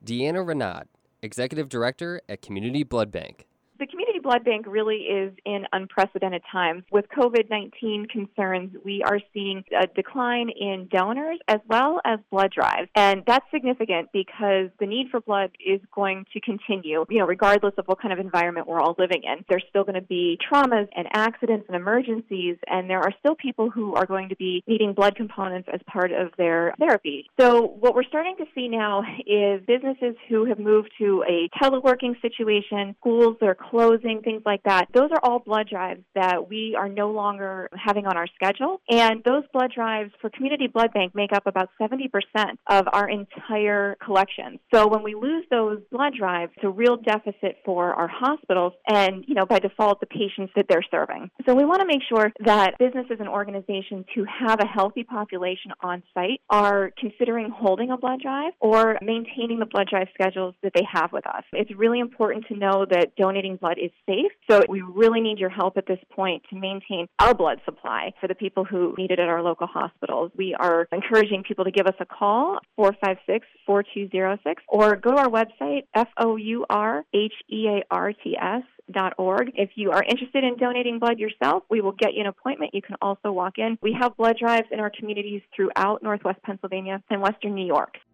Deanna Renaud, Executive Director at Community Blood Bank. The Community Blood Bank really is in unprecedented times. With COVID-19 concerns, we are seeing a decline in donors as well as blood drives. And that's significant because the need for blood is going to continue, regardless of what kind of environment we're all living in. There's still going to be traumas and accidents and emergencies, and there are still people who are going to be needing blood components as part of their therapy. So what we're starting to see now is businesses who have moved to a teleworking situation, schools that are closing, things like that. Those are all blood drives that we are no longer having on our schedule. And those blood drives for Community Blood Bank make up about 70% of our entire collection. So when we lose those blood drives, it's a real deficit for our hospitals and, by default, the patients that they're serving. So we want to make sure that businesses and organizations who have a healthy population on site are considering holding a blood drive or maintaining the blood drive schedules that they have with us. It's really important to know that donating blood is safe. So we really need your help at this point to maintain our blood supply for the people who need it at our local hospitals. We are encouraging people to give us a call, 456-4206, or go to our website, fourhearts.org. If you are interested in donating blood yourself, we will get you an appointment. You can also walk in. We have blood drives in our communities throughout Northwest Pennsylvania and Western New York.